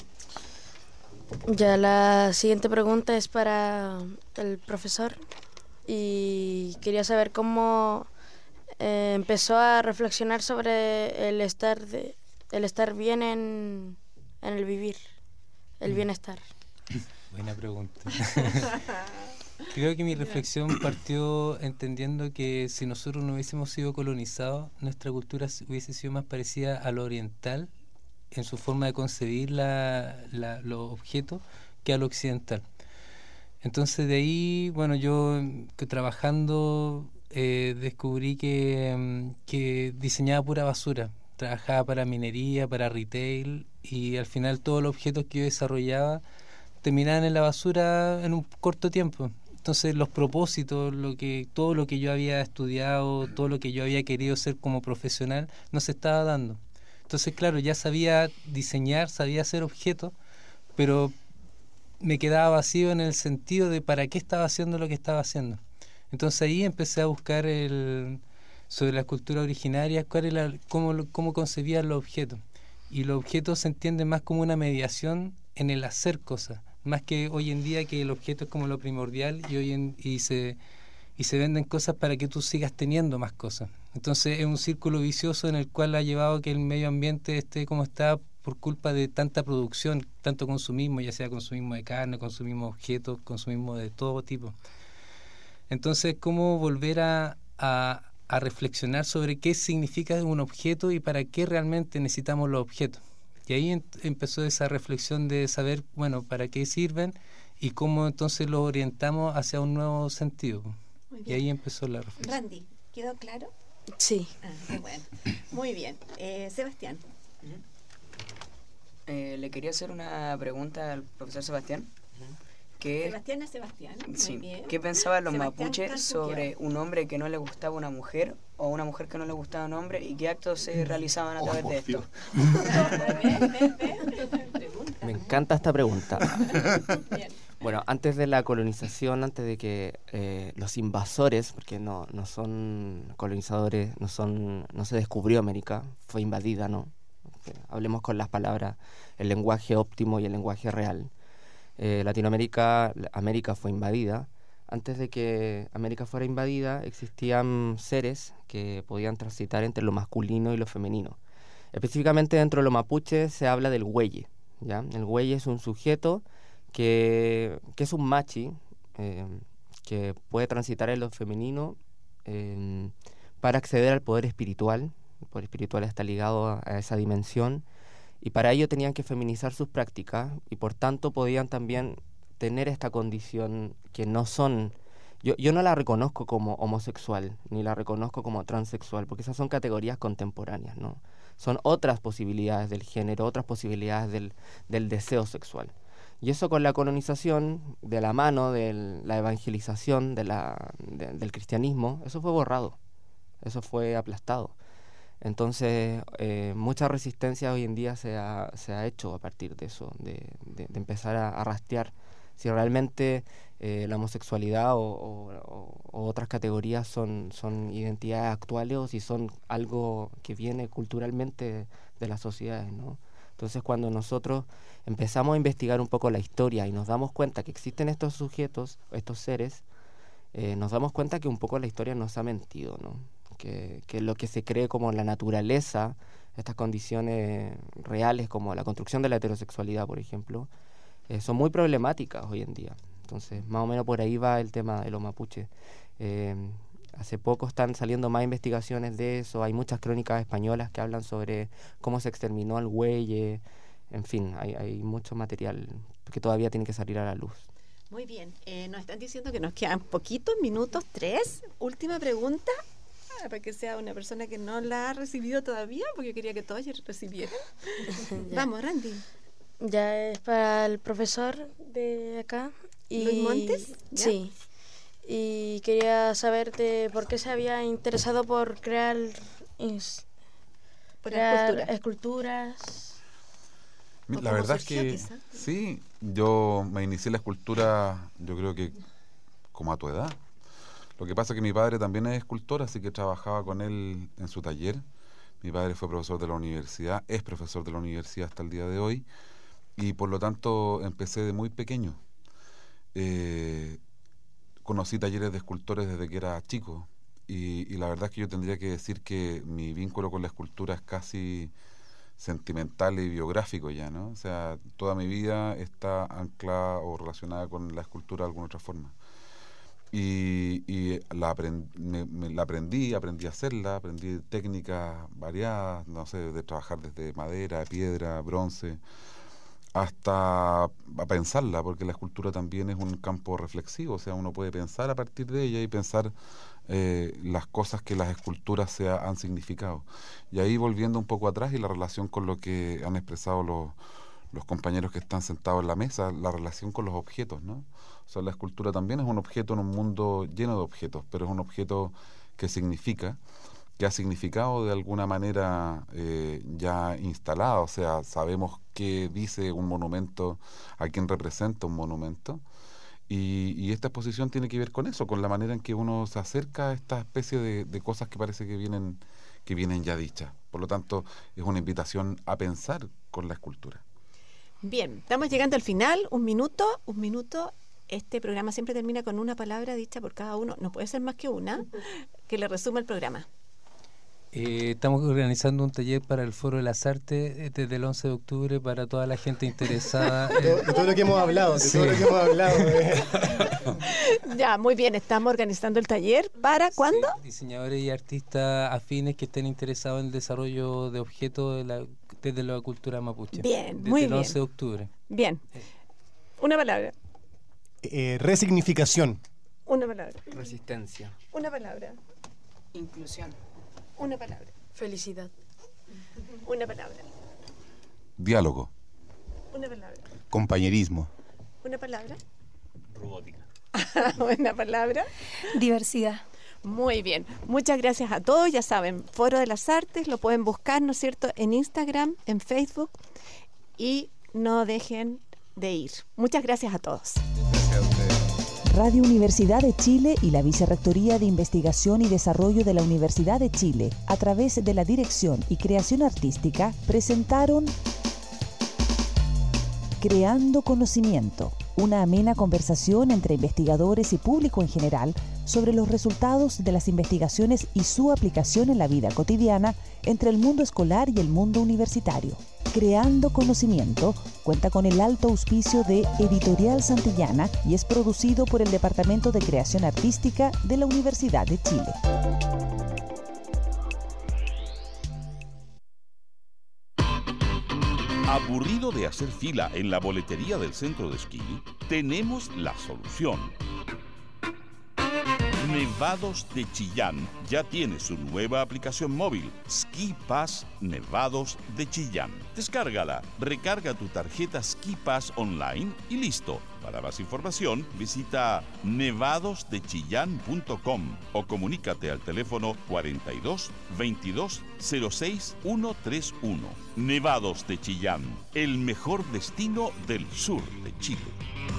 Ya la siguiente pregunta es para el profesor y quería saber cómo empezó a reflexionar sobre el estar bien en el vivir, el bienestar. Buena pregunta. Creo que mi reflexión partió entendiendo que si nosotros no hubiésemos sido colonizados, nuestra cultura hubiese sido más parecida a lo oriental en su forma de concebir los objetos que a lo occidental. Entonces de ahí, bueno, yo trabajando descubrí que diseñaba pura basura. Trabajaba para minería, para retail y al final todos los objetos que yo desarrollaba terminaban en la basura en un corto tiempo. Entonces los propósitos, todo lo que yo había estudiado, todo lo que yo había querido ser como profesional, no se estaba dando. Entonces, claro, ya sabía diseñar, sabía hacer objetos, pero me quedaba vacío en el sentido de para qué estaba haciendo lo que estaba haciendo. Entonces ahí empecé a buscar sobre la cultura originaria, cómo concebían los objetos. Y los objetos se entienden más como una mediación en el hacer cosas, más que hoy en día que el objeto es como lo primordial y se venden cosas para que tú sigas teniendo más cosas. Entonces es un círculo vicioso en el cual ha llevado a que el medio ambiente esté como está por culpa de tanta producción, tanto consumismo, ya sea consumismo de carne, consumismo de objetos, consumismo de todo tipo. Entonces, ¿cómo volver a reflexionar sobre qué significa un objeto y para qué realmente necesitamos los objetos? Y ahí empezó esa reflexión de saber, bueno, para qué sirven y cómo entonces los orientamos hacia un nuevo sentido. Y ahí empezó la reflexión. Randy, ¿quedó claro? Sí. Qué bueno. Muy bien. Sebastián. Le quería hacer una pregunta al profesor Sebastián. Sebastián es Sebastián. Sí. Muy bien. ¿Qué pensaban los Sebastián mapuches Cantuqueo. sobre un hombre que no le gustaba una mujer o una mujer que no le gustaba un hombre y qué actos se realizaban a través de esto? Me encanta esta pregunta. Bueno, antes de la colonización, antes de que los invasores, porque no son colonizadores, no se descubrió América, fue invadida, ¿no? Hablemos con las palabras, el lenguaje óptimo y el lenguaje real. América fue invadida. Antes de que América fuera invadida, existían seres que podían transitar entre lo masculino y lo femenino. Específicamente dentro de los mapuches se habla del güeye, ¿ya? El güeye es un sujeto que es un machi, que puede transitar en lo femenino para acceder al poder espiritual. El poder espiritual está ligado a esa dimensión, y para ello tenían que feminizar sus prácticas, y por tanto podían también tener esta condición que no son... Yo no la reconozco como homosexual, ni la reconozco como transexual, porque esas son categorías contemporáneas, ¿no? Son otras posibilidades del género, otras posibilidades del deseo sexual. Y eso con la colonización, de la mano de la evangelización del cristianismo, eso fue borrado, eso fue aplastado. Entonces, mucha resistencia hoy en día se ha hecho a partir de eso, de empezar a rastrear si realmente la homosexualidad o otras categorías son identidades actuales o si son algo que viene culturalmente de las sociedades, ¿no? Entonces, cuando nosotros empezamos a investigar un poco la historia y nos damos cuenta que existen estos sujetos, estos seres, nos damos cuenta que un poco la historia nos ha mentido, ¿no? Que lo que se cree como la naturaleza, estas condiciones reales como la construcción de la heterosexualidad, por ejemplo, son muy problemáticas hoy en día. Entonces, más o menos por ahí va el tema de los mapuches. Hace poco están saliendo más investigaciones de eso, hay muchas crónicas españolas que hablan sobre cómo se exterminó al güeye, en fin, hay mucho material que todavía tiene que salir a la luz. Muy bien, nos están diciendo que nos quedan poquitos minutos, 3. Última pregunta, para que sea una persona que no la ha recibido todavía, porque yo quería que todos ya recibieran. Vamos, Randy. Ya es para el profesor de acá. ¿Luis Montes? ¿Ya? Sí. Y quería saber por qué se había interesado por crear esculturas. La verdad es que sí, yo me inicié en la escultura, yo creo que como a tu edad. Lo que pasa es que mi padre también es escultor, así que trabajaba con él en su taller. Mi padre fue profesor de la universidad, es profesor de la universidad hasta el día de hoy, y por lo tanto empecé de muy pequeño. Conocí talleres de escultores desde que era chico, y la verdad es que yo tendría que decir que mi vínculo con la escultura es casi sentimental y biográfico ya, ¿no? O sea, toda mi vida está anclada o relacionada con la escultura de alguna otra forma. Y aprendí a hacerla, aprendí técnicas variadas, no sé, de trabajar desde madera, piedra, bronce, hasta a pensarla, porque la escultura también es un campo reflexivo, o sea, uno puede pensar a partir de ella y pensar las cosas que las esculturas han significado. Y ahí volviendo un poco atrás y la relación con lo que han expresado los compañeros que están sentados en la mesa, la relación con los objetos, ¿no? O sea, la escultura también es un objeto en un mundo lleno de objetos, pero es un objeto que significa. ha significado de alguna manera ya instalada, o sea, sabemos qué dice un monumento, a quién representa un monumento, y esta exposición tiene que ver con eso, con la manera en que uno se acerca a esta especie de cosas que parece que vienen ya dichas. Por lo tanto, es una invitación a pensar con la escultura. Bien, estamos llegando al final, un minuto. Este programa siempre termina con una palabra dicha por cada uno, no puede ser más que una, que le resuma el programa. Estamos organizando un taller para el Foro de las Artes desde el 11 de octubre para toda la gente interesada. De todo lo que hemos hablado, Ya, muy bien, estamos organizando el taller. ¿Para cuándo? Sí, diseñadores y artistas afines que estén interesados en el desarrollo de objetos desde la cultura mapuche. Bien, desde muy el bien. 11 de octubre. Bien. Una palabra. Resignificación. Una palabra. Resistencia. Una palabra. Inclusión. Una palabra. Felicidad. Una palabra. Diálogo. Una palabra. Compañerismo. Una palabra. Robótica. Una palabra. Diversidad. Muy bien. Muchas gracias a todos. Ya saben, Foro de las Artes, lo pueden buscar, ¿no es cierto?, en Instagram, en Facebook, y no dejen de ir. Muchas gracias a todos. Radio Universidad de Chile y la Vicerrectoría de Investigación y Desarrollo de la Universidad de Chile, a través de la Dirección y Creación Artística, presentaron Creando Conocimiento, una amena conversación entre investigadores y público en general sobre los resultados de las investigaciones y su aplicación en la vida cotidiana entre el mundo escolar y el mundo universitario. Creando Conocimiento cuenta con el alto auspicio de Editorial Santillana y es producido por el Departamento de Creación Artística de la Universidad de Chile. ¿Aburrido de hacer fila en la boletería del centro de esquí? Tenemos la solución. Nevados de Chillán ya tiene su nueva aplicación móvil, Ski Pass Nevados de Chillán. Descárgala, recarga tu tarjeta Ski Pass online y listo. Para más información, visita nevadosdechillán.com o comunícate al teléfono 42 22 06 131. Nevados de Chillán, el mejor destino del sur de Chile.